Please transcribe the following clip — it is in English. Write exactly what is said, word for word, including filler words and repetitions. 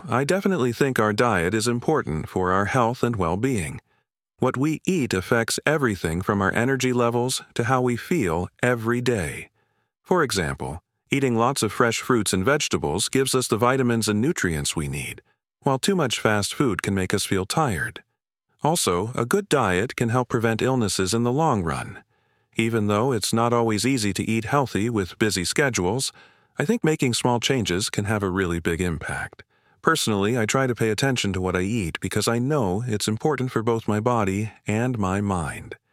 I definitely think our diet is important for our health and well-being. What we eat affects everything from our energy levels to how we feel every day. For example, eating lots of fresh fruits and vegetables gives us the vitamins and nutrients we need, while too much fast food can make us feel tired. Also, a good diet can help prevent illnesses in the long run. Even though it's not always easy to eat healthy with busy schedules, I think making small changes can have a really big impact. Personally, I try to pay attention to what I eat because I know it's important for both my body and my mind.